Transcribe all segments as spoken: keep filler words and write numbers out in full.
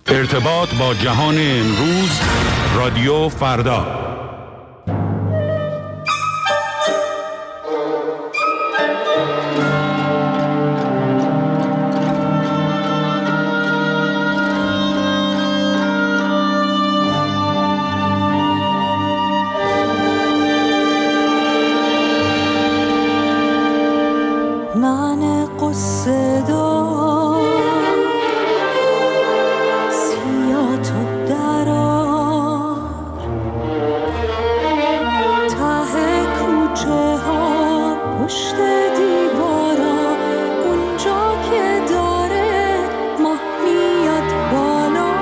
ارتباط با جهان امروز، رادیو فردا. من قصه دار سیاه تو درار ته کوچه ها پشت دیوارا اونجا که داره ماه میاد بالا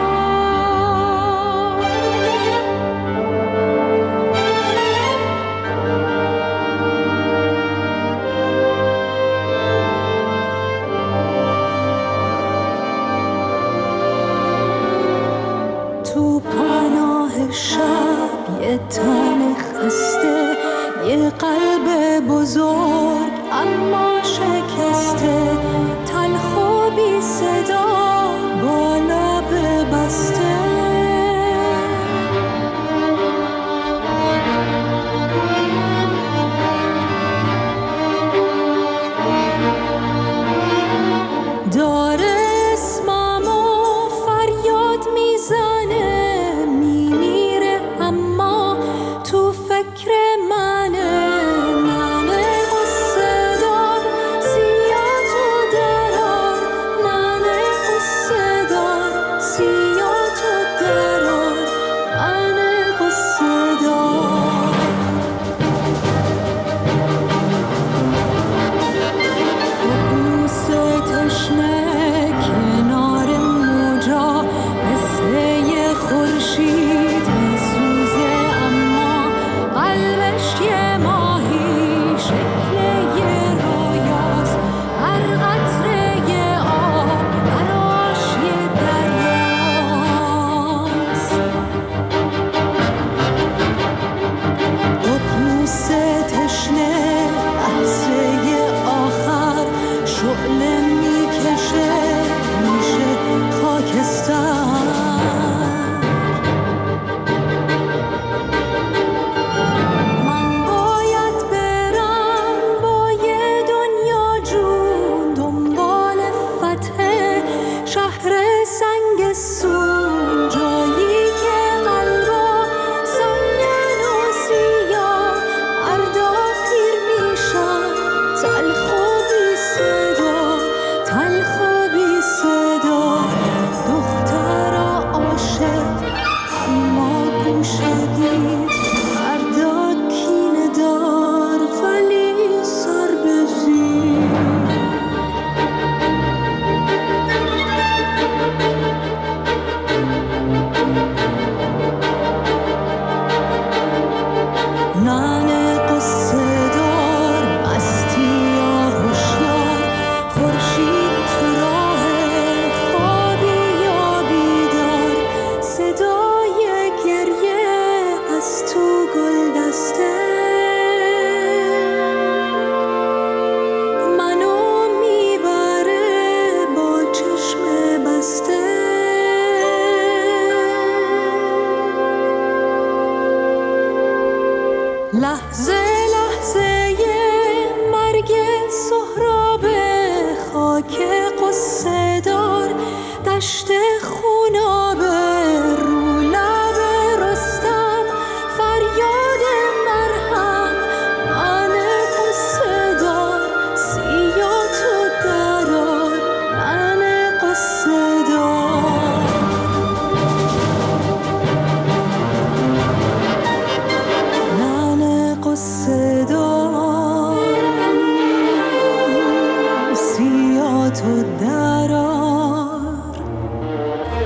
تو پناه شب یه تن خسته، یه قلب بزرگ اما شکسته، تلخ و بی صدا با لب بسته. داره اسممو فریاد میزنه، میمیره اما تو فکر منه. من قصه دار سیاه تو درار، من قصه دار سیاه تو درار، من قصه دار. ققنوس تشنه کنار موجا مثل یه خورشید میسوزه، اما قلبش یه ماهی شکل یه رویاست. هر قطره یه آب براش یه دریاست. ققنوس تشنه لحظه آخر شعله میکشه میشه خاکستر. من باید برم با یه دنیا جون دنبال فتح شهر سنگسون، جایی که قلبا سنگن و سیاه مردا پیر میشن، تلخ و بی صدا، تلخ و بی صدا. دخترا عاشق اما گوشه گیر، مردا کینه دار ولی سر به زیر. ننه قصه دار مستی یا هوشیار، خورشید تو راه خوابی یا بیدار، صدای گریه از تو گلدسته منو میبره با چشم بسته. لحظه لحظه مرگ سهراب خاک قصه دار، دشت خونابه رو لب رستم فریاد مرهم. من قصه دار سیاه تو درار، من قصه دار. من قصه دار سیاه تو درار،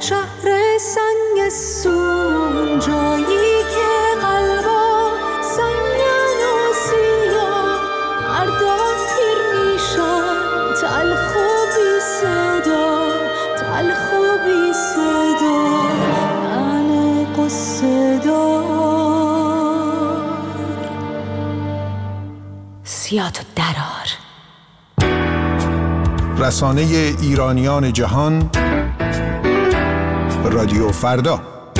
شهر سنگستون، جایی که قلبا سنگن و سیاه مردا پیر میشن، تلخ و بی صدا، تلخ و بی صدا، من قصه دار. سیاتو درار. رسانه ایرانیان جهان، رادیو فردا.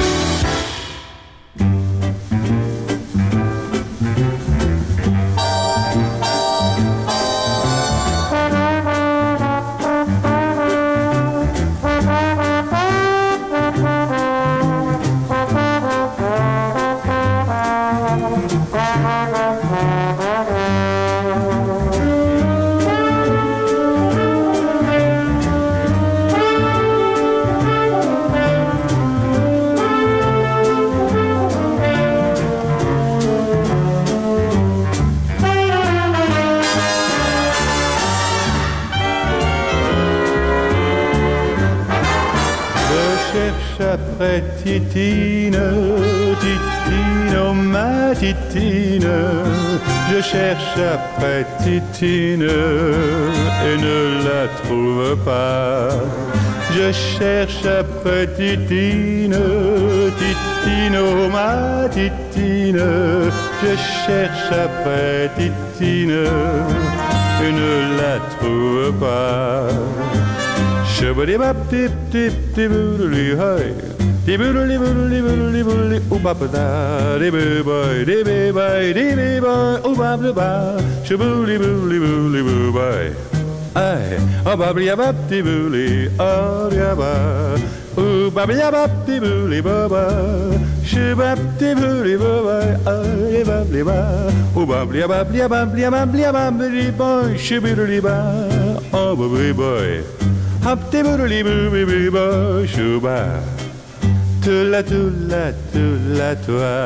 Titine, Titine, oh ma Titine, je cherche après Titine et ne la trouve pas. Je cherche après Titine, Titine, oh ma Titine, je cherche après Titine et ne la trouve pas. Shabadi bap tip tip tip boodly hi. Di boodly boodly boodly boodly oo bap da di boy di boy di boy oo bap da shaboodly boodly boodly boo boy. Ay oh bap ya bap di boodly oh ya ba oo bap ya bap di boodly baba shabap di boodly baba ay bap di ba oo bap ya bap ya bap ya bap ya bap di boy shaboodly ba oh baby boy. Hop de boodly boo boo boo shuba tula tula tula toi.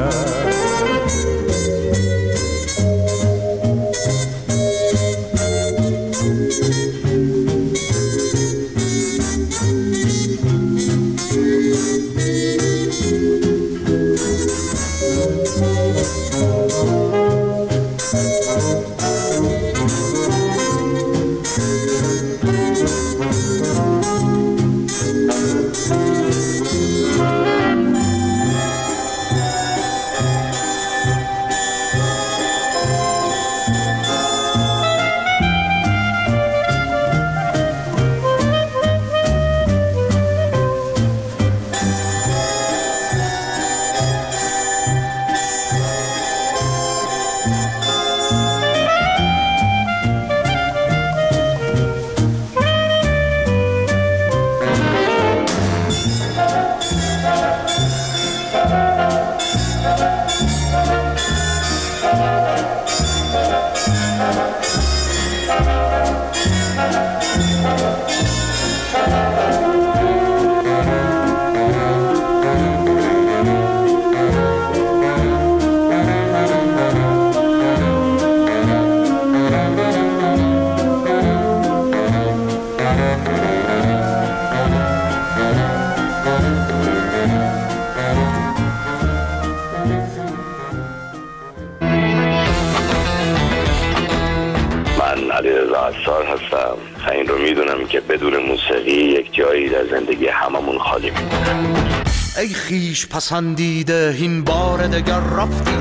هستم. این رو میدونم که بدون موسیقی یک جایی در زندگی هممون خالی میمونه. ای خیش پسندیده این بار دگر رفتی،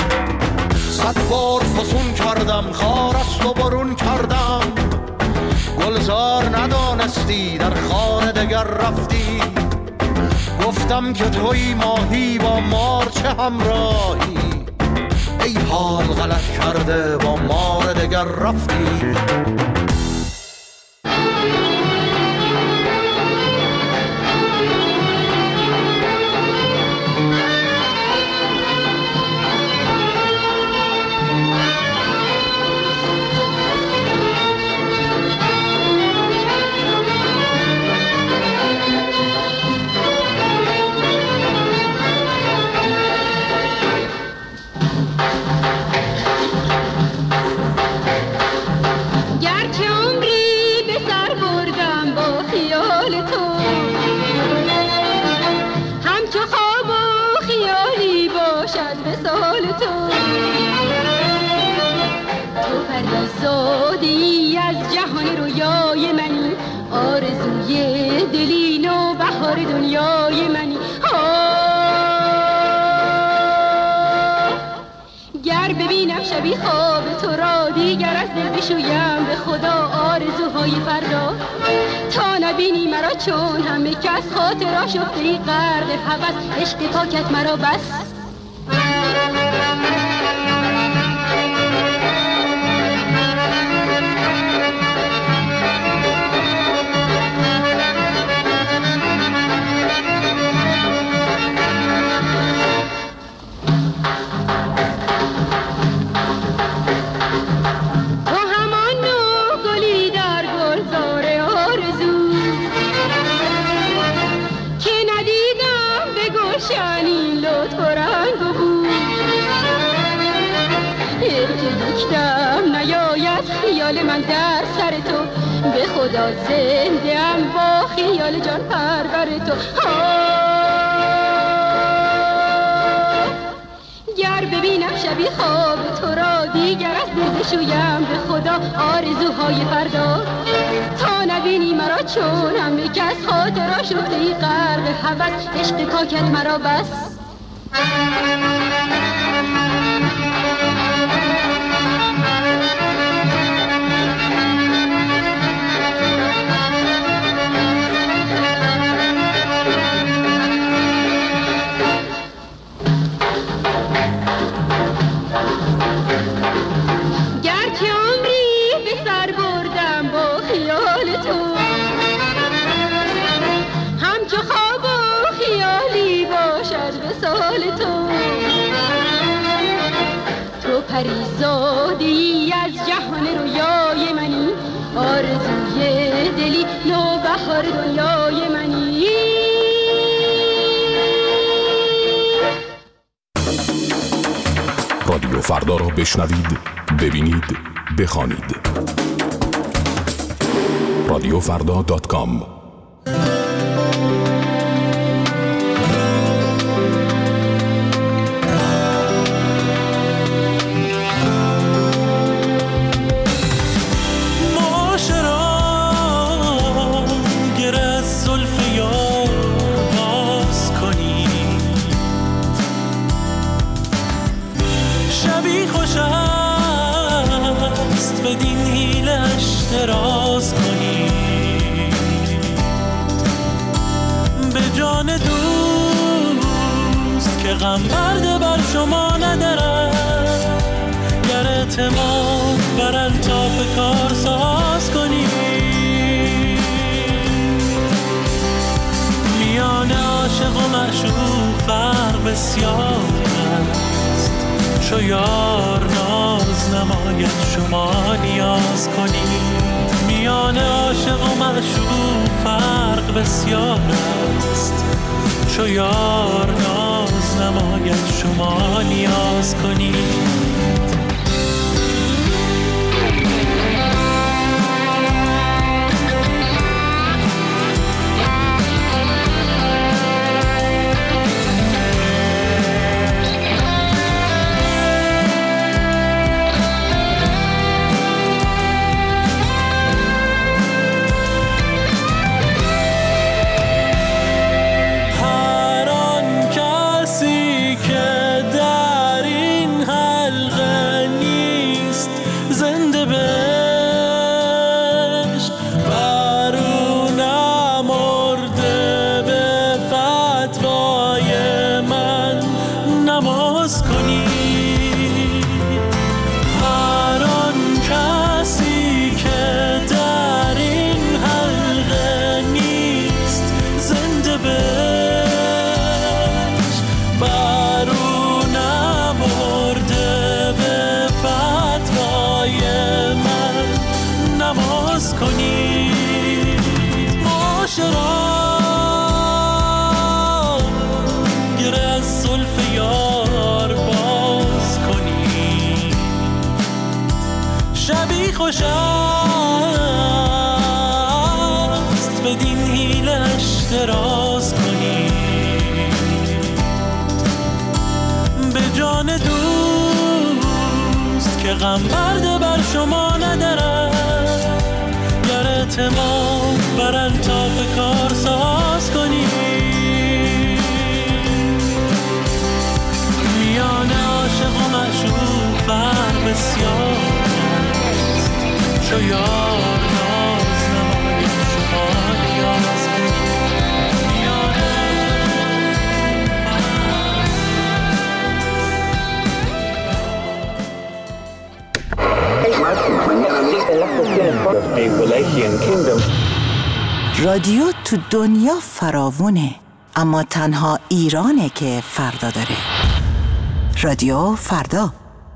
صد بار فسون کردم خواست و برون کردم، گلزار ندانستی در خانه دگر رفتی، گفتم که توی ماهی با مار چه همراهی، ای حال غلط کرده با مار دگر رفتی. گر که زادی از جهان رویای منی، آرزوی دلین و بهار دنیای منی. گر ببینم شبی خواب تو را دیگر از دل بشویم به خدا آرزوهای فردا. تا نبینی مرا چون همه کس خاطر شفته غرق هوس، عشق پاکت مرا بس. خیال من در سر تو به خدا زنده ام با خیال جان پرور تو. گر ببینم شبی خواب تو را دیگر از دل بشویم به خدا آرزوهای فردا. تا نبینی مرا چون همه کس خاطر شفته غرق هوس، عشق پاکت مرا بس. پریزادی از جهان رویای منی، آرزوی دلی نو بهار دنیای منی. رادیو فردا را بشنوید، ببینید، بخوانید. رادیو فردا دات کام. غم برده بر شما ندارد، گر اعتماد بر الطاف کار ساز کنی. میان عاشق و معشوق فرق بسیار است، چو یار ناز نماید شما نیاز کنی. میان عاشق و معشوق فرق بسیار است، چو یار ناز نماید شما نیاز کنی. خوش است بدین حیلش دراز کنی، به جان دوست که غم برده بر شما ندارد، رادیو تو دنیا فراوونه، اما تنها ایرانه که فردا داره. رادیو فردا.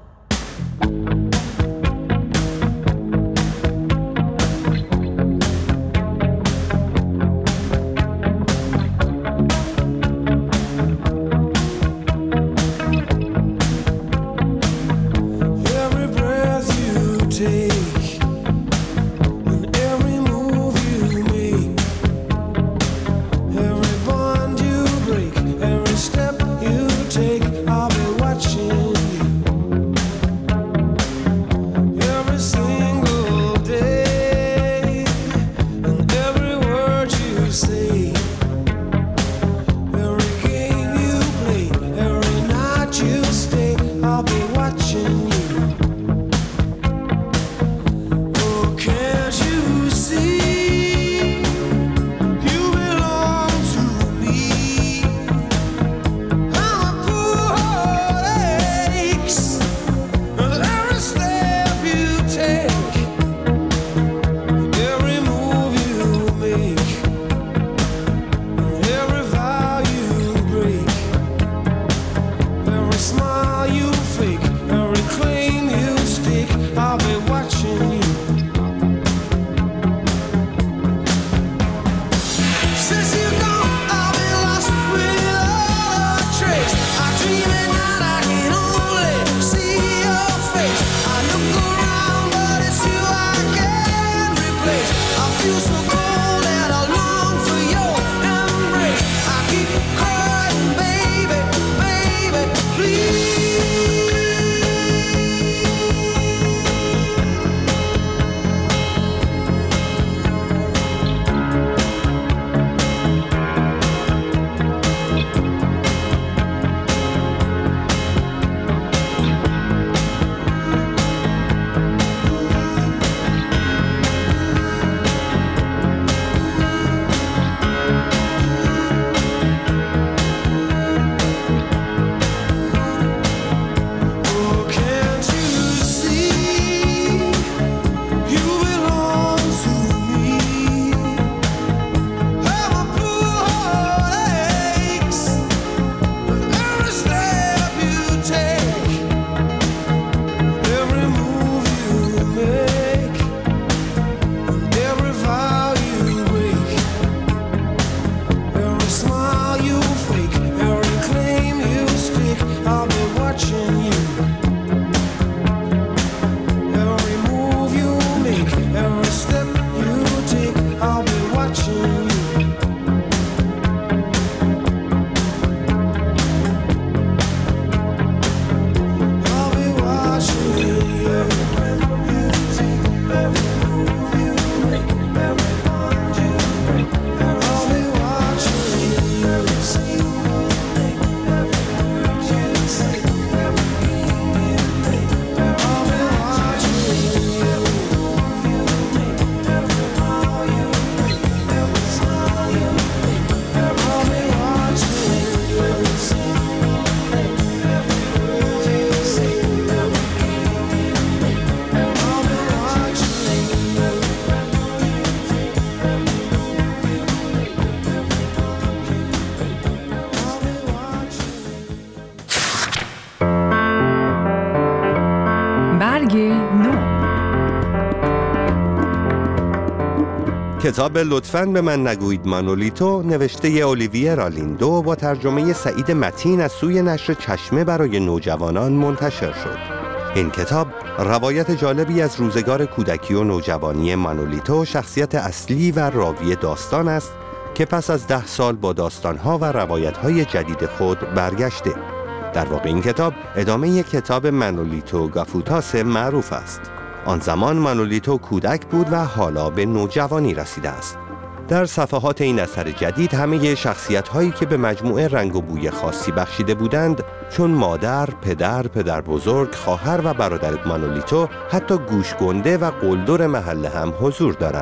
کتاب لطفاً به من نگویید مانولیتو نوشته اولیویه رالیندو با ترجمه سعید متین از سوی نشر چشمه برای نوجوانان منتشر شد. این کتاب روایت جالبی از روزگار کودکی و نوجوانی مانولیتو، شخصیت اصلی و راوی داستان است که پس از ده سال با داستانها و روایتهای جدید خود برگشته. در واقع این کتاب ادامه کتاب مانولیتو گافوتاس معروف است. آن زمان مانولیتو کودک بود و حالا به نوجوانی رسیده است. در صفحات این اثر جدید همه شخصیت‌هایی که به مجموعه رنگ و بوی خاصی بخشیده بودند، چون مادر، پدر، پدر بزرگ، خواهر و برادر مانولیتو، حتی گوشگنده و قلدر محله هم حضور دارند.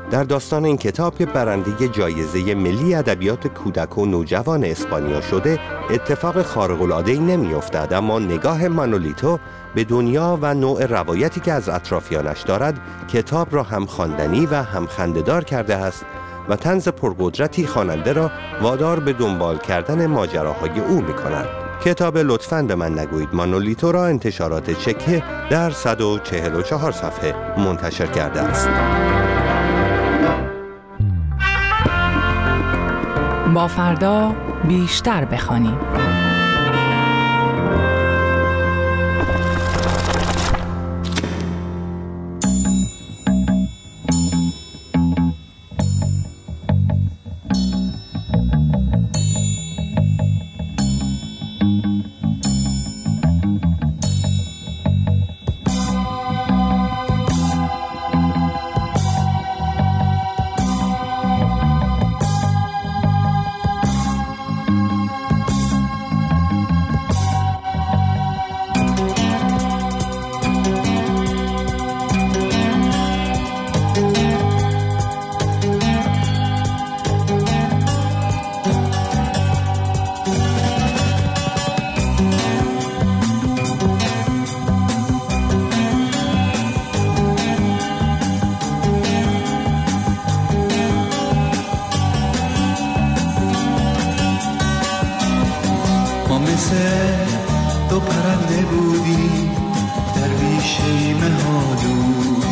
در داستان این کتاب که برنده جایزه ملی ادبیات کودک و نوجوان اسپانیا شده اتفاق خارق‌العاده‌ای نمی‌افتد، اما نگاه مانولیتو به دنیا و نوع روایتی که از اطرافیانش دارد کتاب را هم خواندنی و هم خنده‌دار کرده است و طنز پرقدرتی خواننده را وادار به دنبال کردن ماجراهای او می‌کند. کتاب لطفاً به من نگویید مانولیتو را انتشارات چکه در صد و چهل و چهار صفحه منتشر کرده است. با فردا بیشتر بخوانیم. دو پرنده بودی در بیشه مهالو،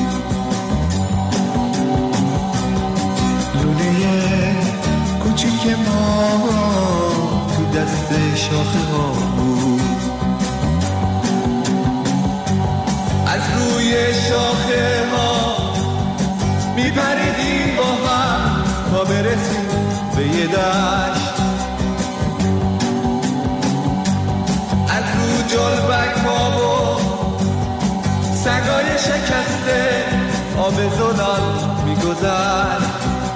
لونه کوچیک ما تو دست شاخه ها بود. از روی شاخه ها میپریدیم با هم تا برسیم به یه دشت. از رو جلبک ها و سنگای شکسته آب زلال میگذشت.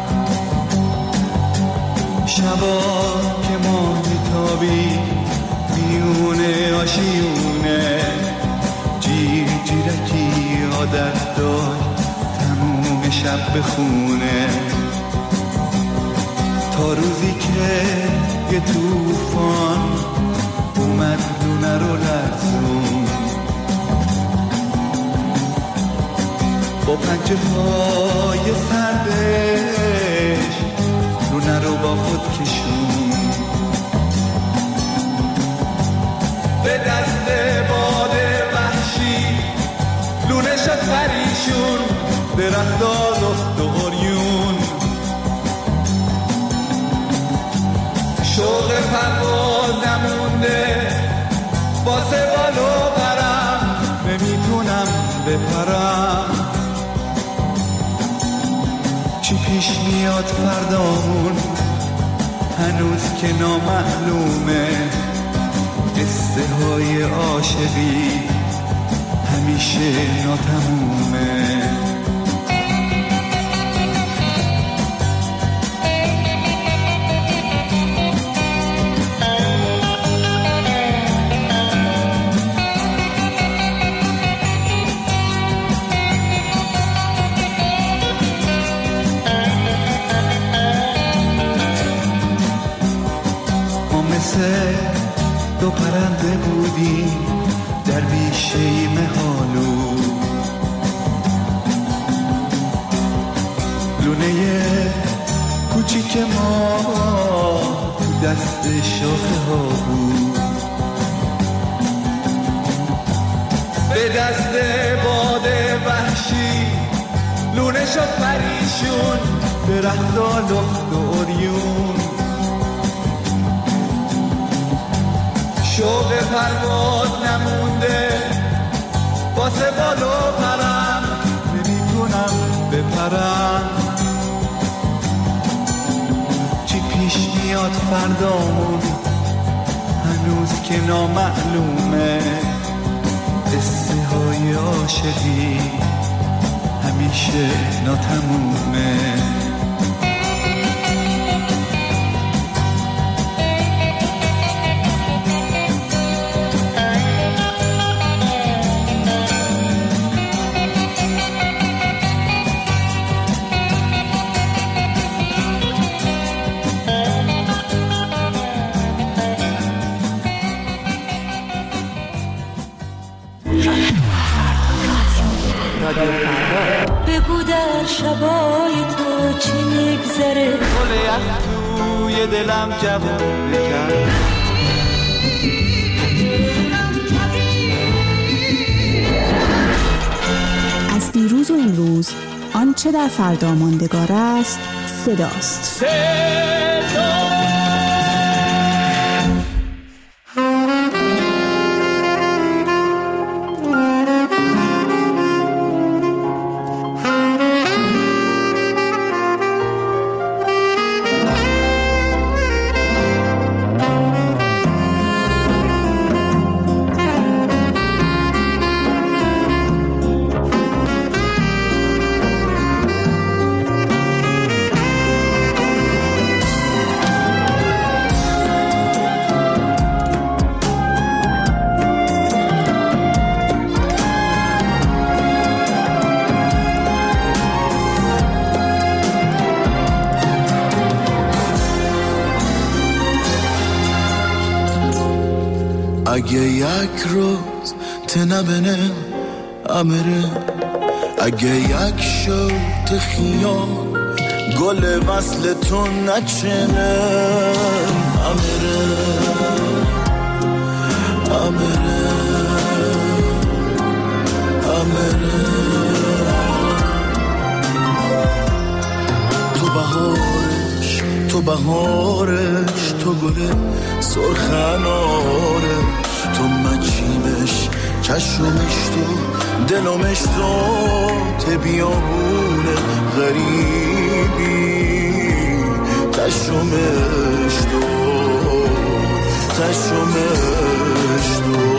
شبا که ما میتابی میونه آشیونه، جیر جیرکی عادت داشت تموم شب بخونه، تا روزی که یه توفان اومد لونه رو لرزون، با پنجه های سردش لونه رو با خود کشون. به دست باد وحشی لونه شد پریشون، درختا لخت و عریون. شوق پرواز نمونده واسه بالو پرم، نمیتونم بپرم. چی پیش میاد فردامون هنوز که نامعلومه، قصه های عاشقی همیشه ناتمومه. دو پرنده بودی در بیشه مهالو، لونه کوچیک ما تو دست شاخه ها بود. به دست باد وحشی لونه شد پریشون، درختا لخت و عریون. شوق پرواز نمونده واسه بالو پرم، نمیتونم بپرم. چی پیش میاد فردامون هنوز که نامعلومه، قصه های عاشقی همیشه ناتمومه. رادیو فردا. بگو در شبای تو چی میگذره، گل یخ توی دلم جوون کرد. از دیروز و امروز آنچه در فردا ماندگار است صداست. صدا اگه یک روز تنبنه امره، اگه یک شوت خیال گل وصل تو نچنه امره امره امره. تو بهارش تو بهارش تو گل سرخنارش، تو مچیمش چشمش تو دلمش تو بیابون غریبی، چشمش تو چشمش تو.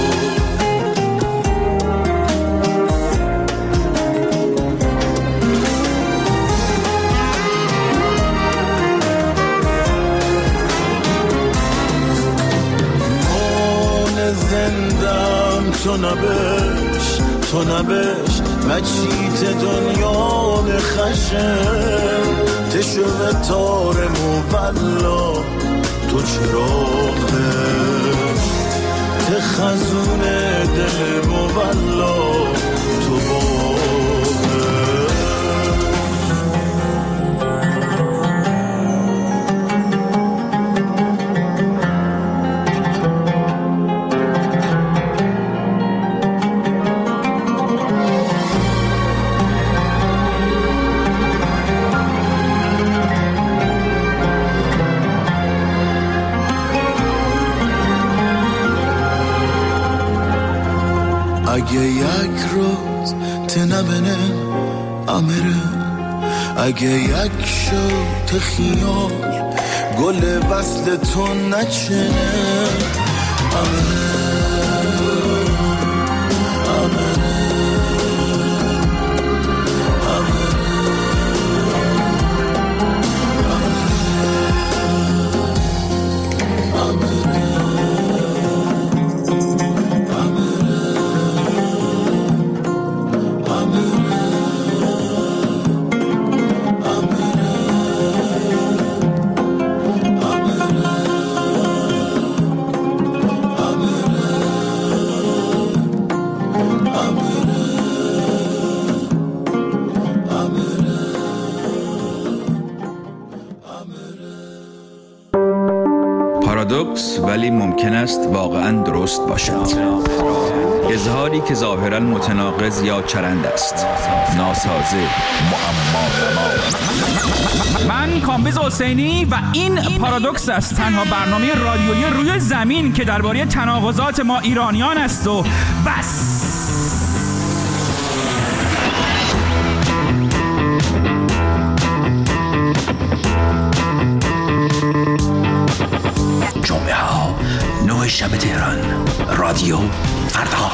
زندم تو نبش تو نبش مچیت دنیا نخشم، تشو تار مولا تو چراغه، تخزون دل مولا تو باغه. اگه یک روز تنبنه امره، اگه یک شوت خیال گل وصل تو نچنه امره امره پارادوکس ولی ممکن است واقعاً درست باشد. اظهاری که ظاهراً متناقض یا چرند است، ناسازه، معما. من کامبیز حسینی و این پارادوکس است، تنها برنامه رادیویی روی زمین که درباره تناقضات ما ایرانیان است و بس. جمعه ها نه شب تهران، رادیو فردا.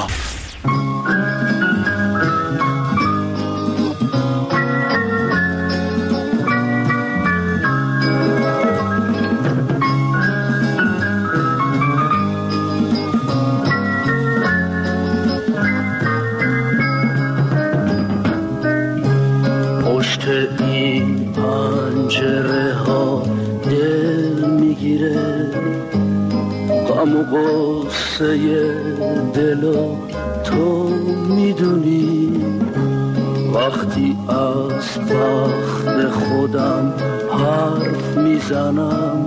پشت این پنجره ها دل میگیره، غم و غصه دلو تو میدونی وقتی از بخت خودم حرف میزنم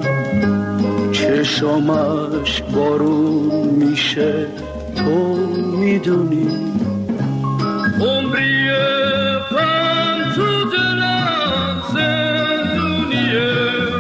چشمش بارون میشه تو میدونی عمریه من تو دلم زندونیه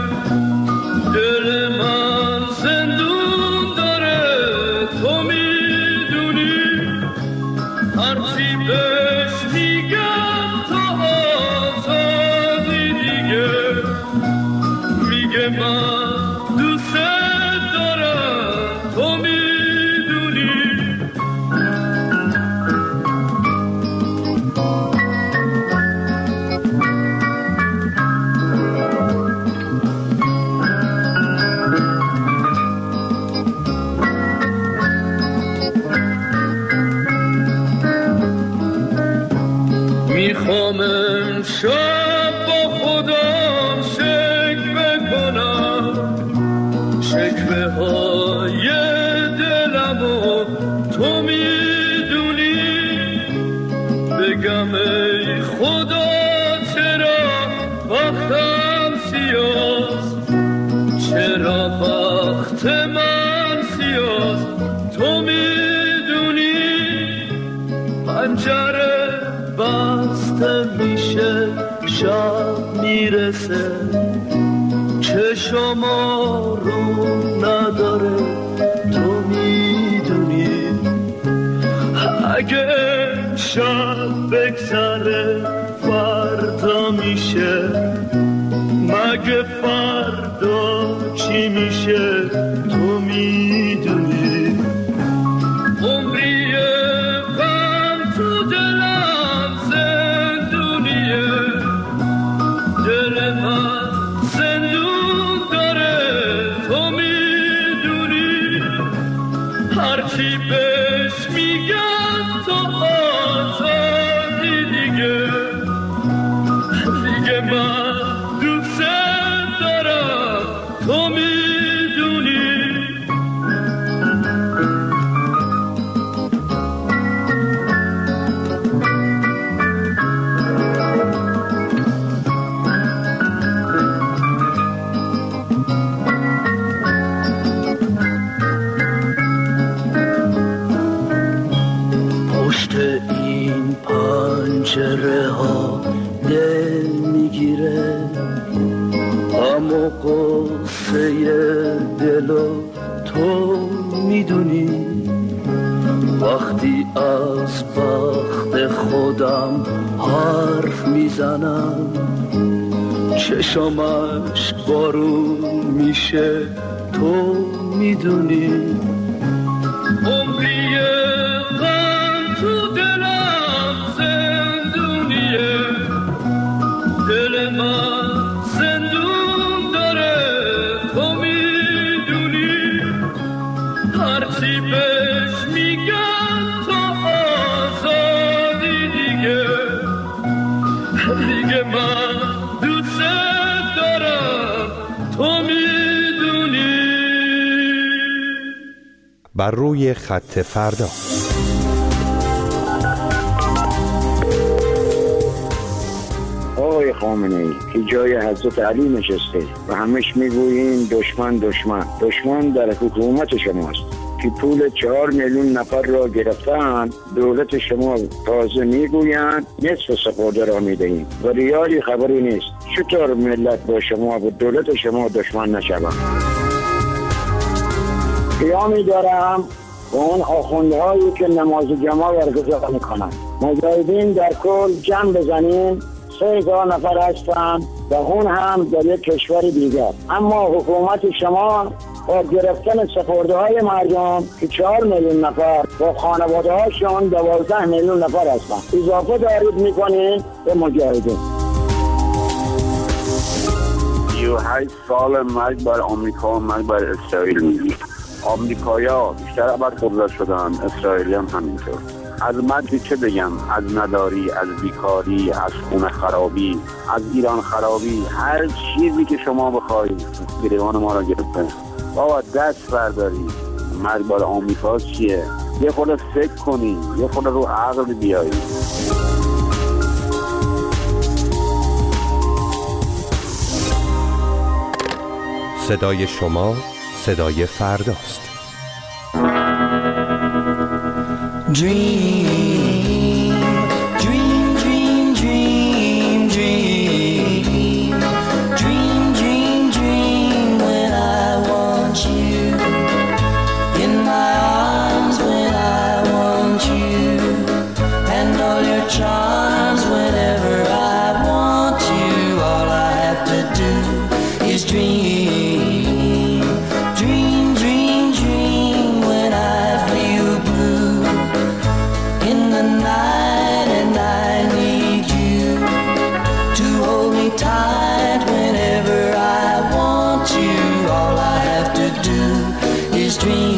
دل من زندون داره تو میدونی هرچی بهش میگم تو آزادی دیگه میگه من دوست دارم تو میدونی میخوام امشب با خودم شکوه کنم شکوه های دلم و تو میدونی بگم ای خدا چرا وقتم سیاست چرا وقت من سیاست تو میدونی پنجره بسته میشه شب میرسه چشم رو نداره تو میدونی اگه شب بگذره فردا میشه مگه فردا چی میشه تو میدونی عمریه غم تو دلم زندونیه دل من زندون داره تو میدونی هرچی بهش میگن تو آزادی دیگه دیگه من دوست دارم تو میدونی پشت این پنجره ها دل میگیره اما قصه دلو تو میدونی وقتی از بخت خودم حرف میزنم چشمش بارون میشه تو میدونی عمریه غم تو دلم زندونیه دل من زندون داره تو میدونی هرچی بهش میگن تو آزادی دیگه دیگه من دوست دارم تو میدونی بر روی خط فردا. آقای خامنه‌ای که جای حضرت علی نشسته و همش میگویین دشمن دشمن دشمن در حکومت شماست که پول چهار میلیون نفر را گرفتن. دولت شما تازه میگویند نصف سپرده را میدهیم و ریالی خبری نیست. چطور ملت با شما و دولت شما دشمن نشوند؟ قیامی دارم و اون آخوندهایی که نماز جمعه برگزار میکنند. مجاهدین در کل جمع بزنیم سه هزار نفر هستند و اون هم در یک کشور دیگر. اما حکومت شما با گرفتن سپرده های مردم که چهار میلیون نفر با خانواده هاشون دوازده میلیون نفر هستند اضافه دارید میکنید به مجاهدین. سی و هشت سال مرگ بر آمریکا و مرگ بر اسرائیل میگی. آمریکایا بیشتر عبر قبضه شدن، اسرائیلی هم همینطور. از مرگ چه بگم؟ از نداری، از بیکاری، از خونه خرابی، از ایران خرابی، هر چیزی که شما بخواید گریبان ما را گرفته. بابا دست برداری. مرگ بر آمریکا چیه؟ یه خورده فکر کنی، یه خورده رو عقل بیایی. صدای شما صدای فرداست. Dream, dream, dream, dream, dream, dream, dream, dream when I want you in my arms, when I want you and all your charms whenever I want you. All I have to do is dream, dream, dream, dream when I feel blue in the night and I need you to hold me tight whenever I want you. All I have to do is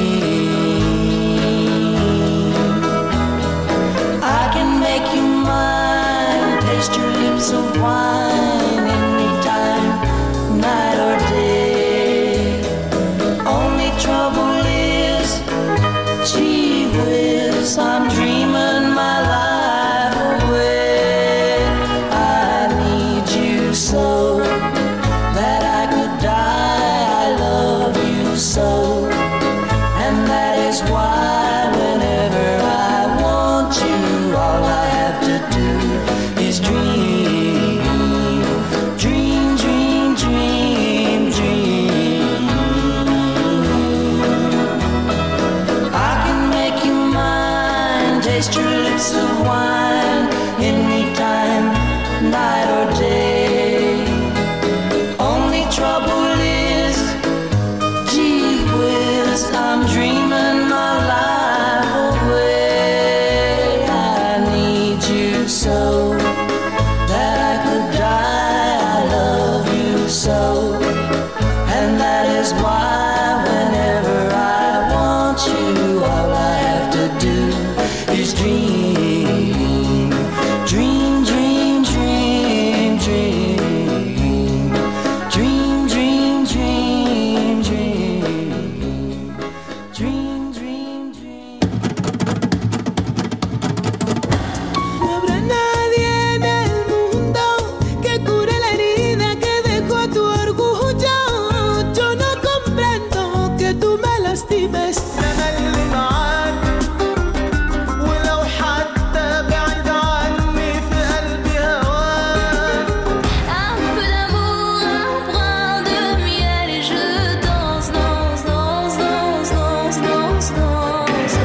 dream. I can make you mine, taste your lips of wine anytime, night or day. Only trouble is, gee whiz, I'm dreaming my life away. I need you so that I could die. I love you so, and that is why whenever I want you, all I have to do is dream, dream, dream, dream, dream. I can make you mine, taste your lips of wine anytime, night or day. Only trouble is, gee whiz, I'm dreaming my life away. I need you so that I could die. I love you so, and that is why whenever I want you, all I have to do is dream, dream, dream, dream, dream, dream, dream, dream, dream, dream, dream. No habrá nadie en el mundo que cure la herida que dejó tu orgullo. Yo no comprendo que tú me lastimes. أنا اللي معاك ولو حتى بعيد عني في قلبي هواك. Un peu d'amour, un brin de miel et je danse, danse, danse, danse, danse, danse, danse.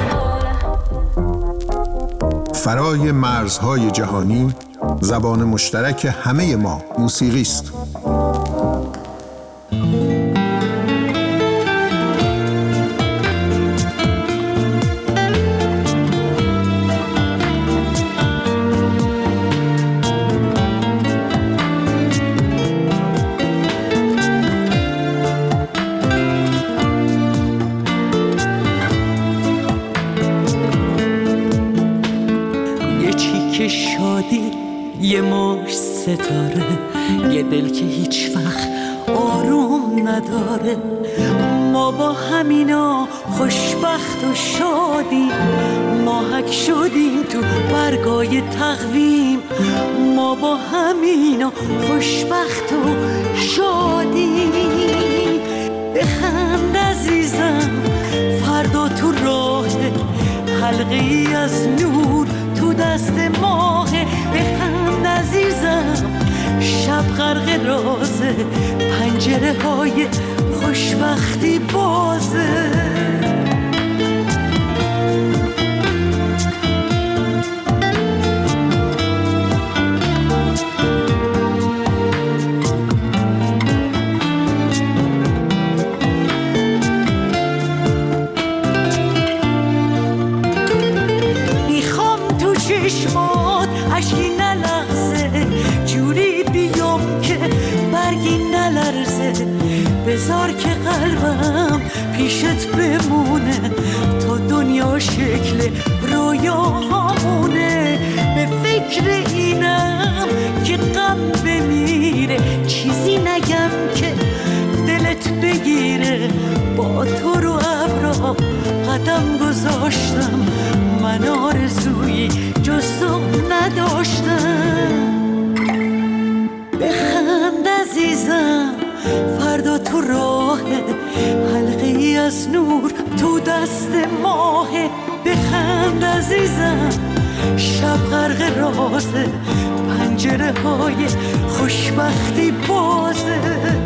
فرای مرزهای جهانی زبان مشترک همه ما موسیقی است. یه چیک شادی، یه مش ستاره، یه دل که هیچ وقت آروم نداره. ما با همینا خوشبخت و شادیم، ماهک شدیم تو برگای تقویم. ما با همینا خوشبخت و شادیم. بخند عزیزم، فردا تو راه، حلقه ای از نور تو دست ماه. بخند عزیزم، شب غرق رازه، پنجره های خوشبختی بازه. میخوام تو چشمات اشکی نلغزه، بذار که قلبم نداشتم، من آرزویی جز تو نداشتم. بخند عزیزم، فردا تو راه، حلقه ای از نور تو دست ماه. بخند عزیزم، شب غرق رازه، پنجره های خوشبختی بازه.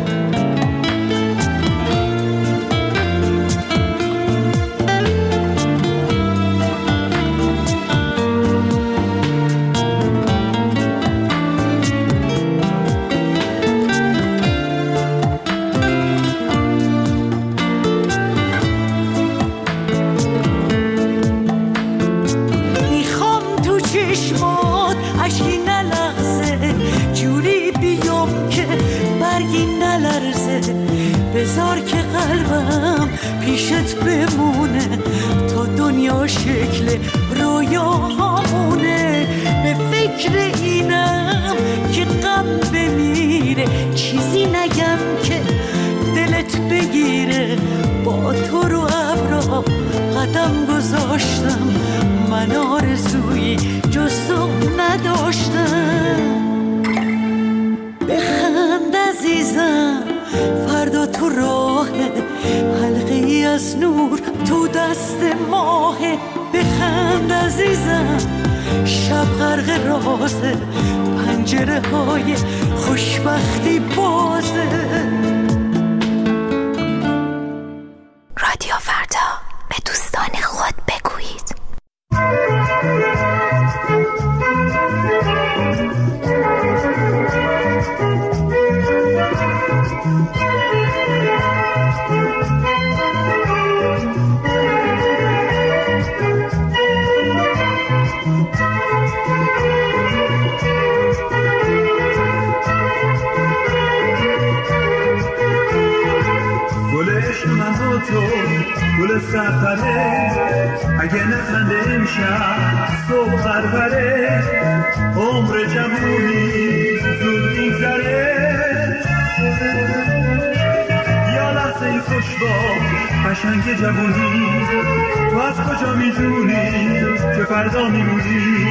بذار که قلبم پیشت بمونه تا دنیا شکل رویاهامونه. به فکر اینم که غم بمیره، چیزی نگم که دلت بگیره. با تو رو ابرا قدم گذاشتم، من آرزویی جز تو نداشتم. بخند عزیزم، فردا تو راه، حلقه ای از نور تو دست ماه. بخند عزیزم، شب غرق رازه، پنجره های خوشبختی بازه. رادیو فردا، به دوستان خود بگویید. تو گل سفره، اگه نخنده امشب صبح پروره، عمر جوونی زود میگذره. یا لحظه ای خوش باش قشنگ جوونی، تو از کجا میدونی که فردا میمونی؟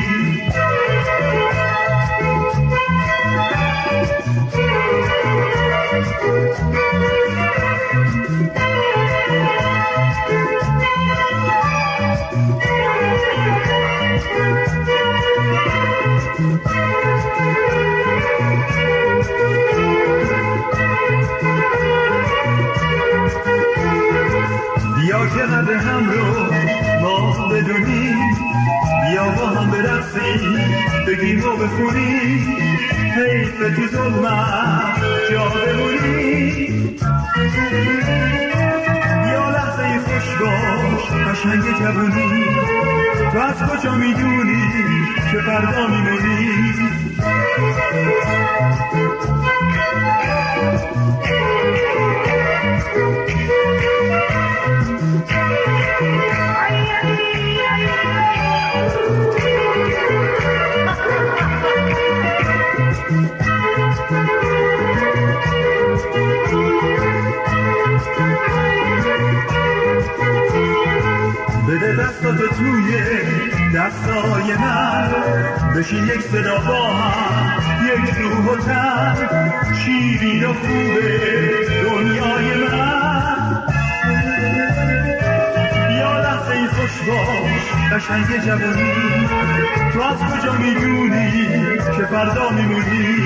بیا که قدر هم رو ما بدونیم، بیا با هم برقصیم، بگیم و بخونیم، حیف تو ظلمت جا بمونیم. یا لحظه ای خوش باش قشنگ جوونی، تو از کجا میدونی که فردا میمونی؟ بده دستاتو توی دستای من، بشین یک صدا با هم، یک روح و تن، شیرین و خوبه دنیای من. یا لحظه ای خوش باش قشنگ جوونی، تو از کجا میدونی که فردا میمونی؟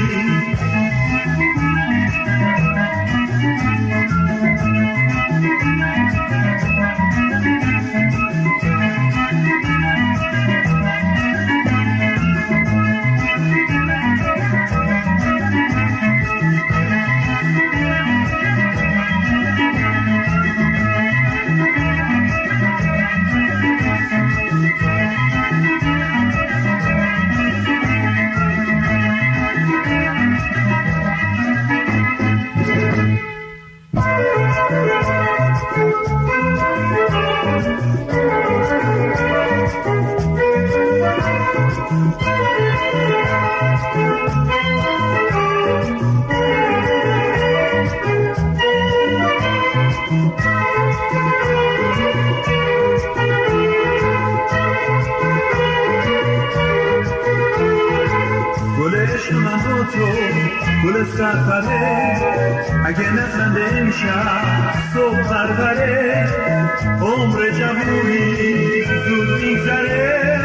سفره اگه نخنده امشب صبح پروره عمر جوونی زود میگذره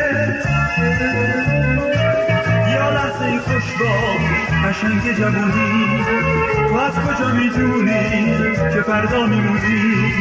یا لحظه خوشباش قشنگ جوونی تو از کجا میدونی که فردا میمونی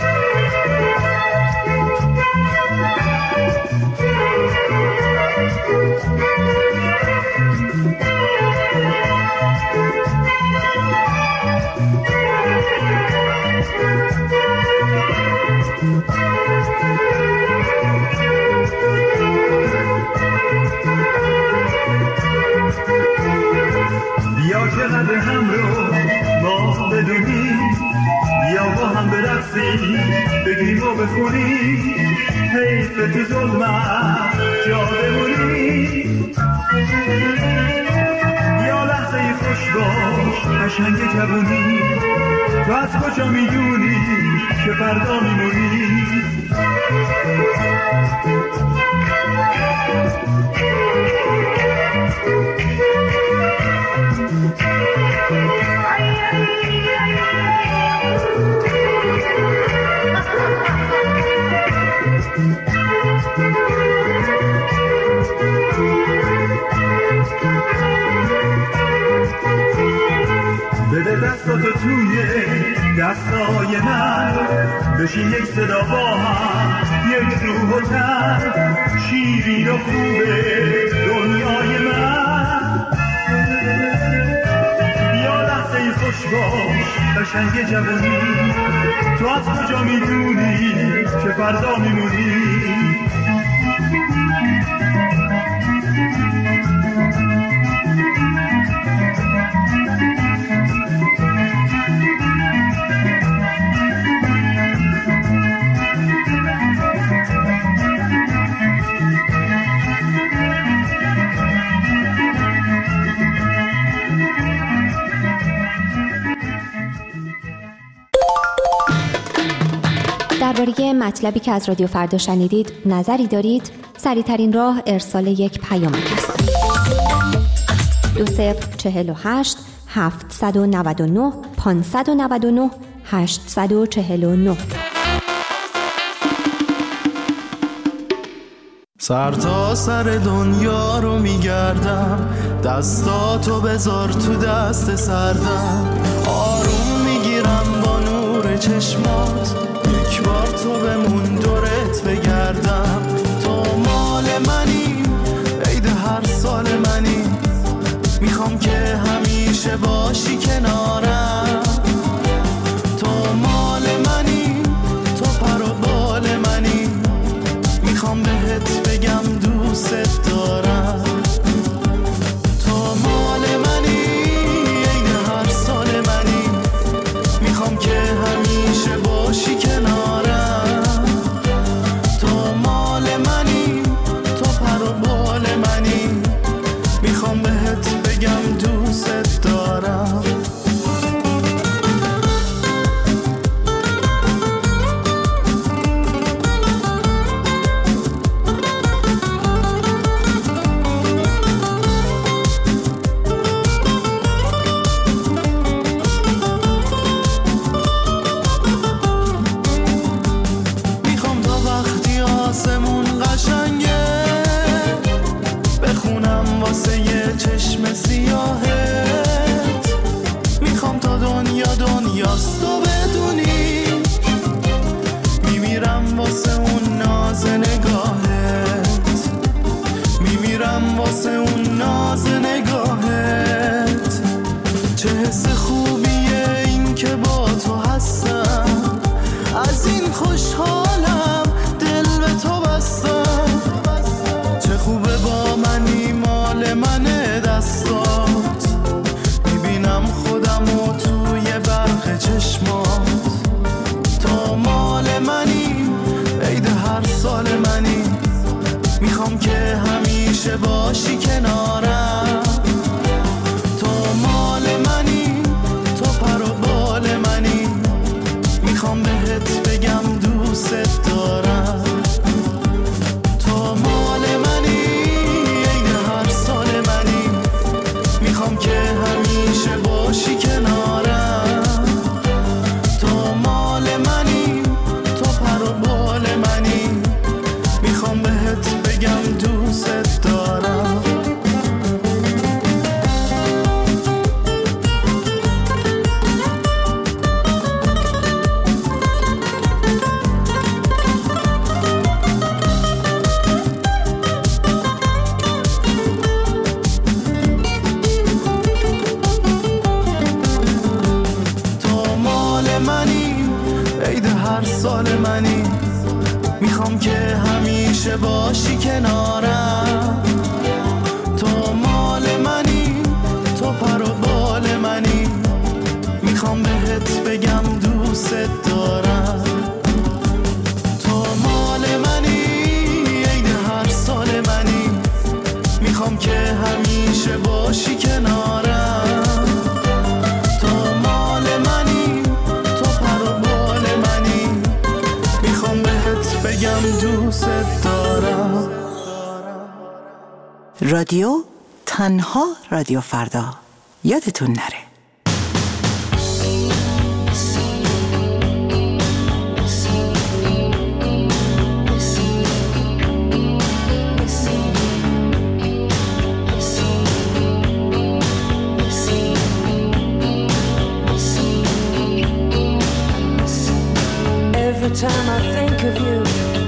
بیا که قدر هم رو ما بدونیم بیا با هم برقصیم بگیم و بخونیم حیف تو ظلمت جا بمونیم یا لحظه خوش باش قشنگ جوونی تو از کجا میدونی که فردا میمونی بده دستاتو توی دستای من بشین یک صدا با هم یک روح و تن شیرین و خوبه دنیای من یا لحظه خوش باش قشنگ جوانی تو از کجا میدونی که فردا میمونی درباره مطلبی که از رادیو فردا شنیدید نظری دارید؟ سریع‌ترین راه ارسال یک پیامک است. دو صفر چهل و هشت هفتصد و نود و نه پانصد و نود و نه هشتصد و چهل و نه. سر تا سر دنیا رو میگردم دستاتو بذار تو دست سردم آروم میگیرم با نور چشمات یک بار تو بمون دورت بگردم تو مال منی عید هر سال منی میخوام که همیشه باشی کنارم تو مال منی تو پر و بال منی میخوام بهت بگم دوست دارم تو مال منی عید هر سال منی میخوام که همیشه باشی کنارم تو مال منی تو پر و بال منی میخوام بهت بگم دوست دارم چشم سیاهت میخوام تا دنیا دنیاست تو بدونی میمیرم واسه اون ناز نگاهت میمیرم واسه اون ناز نگاهت چه حس خوبیه این که با تو هستم از این خوشحالم دل به تو بستم چه خوبه با منی مال منه دستات میبینم خودم و توی برق چشمات تو مال منی عید هر سال منی میخوام که همیشه باشی کنارم تو مال منی تو پر و بال منی میخوام بهت بگم دوست دارم تو مال منی عید هر سال منی میخوام که همیشه با هر سال منی، میخوام که همیشه باشی کنارم. تو مال منی، تو پر و بال منی، میخوام بهت بگم دوست دارم. تو مال منی، عین هر سال منی، میخوام که همیشه باشی کنارم. تو مال منی، تو پر و بال منی، میخوام بهت بگم دوست دارم. رادیو تنها رادیو فردا، یادتون نره. Every time I think of you,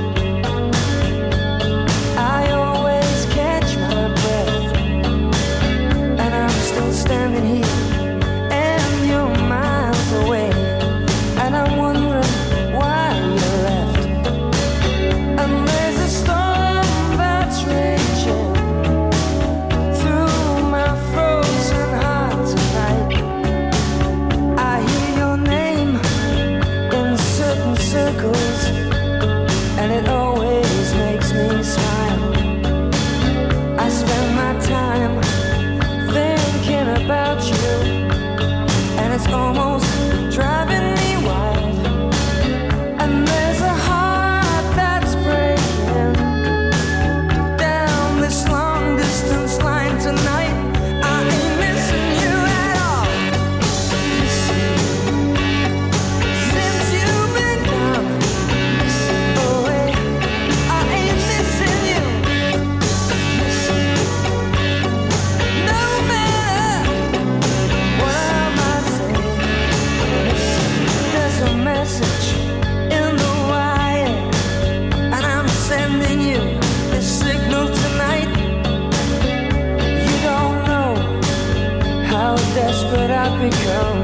I always catch my breath, and I'm still standing here, and you're miles away, and I'm wondering why you left. And there's a storm that's raging through my frozen heart tonight. I hear your name in certain circles, and it always makes me smile. I spend my time thinking about you, and it's almost driving me wild. And there's a heart that's breaking down this long distance line tonight. I ain't missing you at all. Since you've been gone away, I ain't missing you. No matter what I might say, there's a message in the wire, and I'm sending you this signal tonight. You don't know how desperate I've become.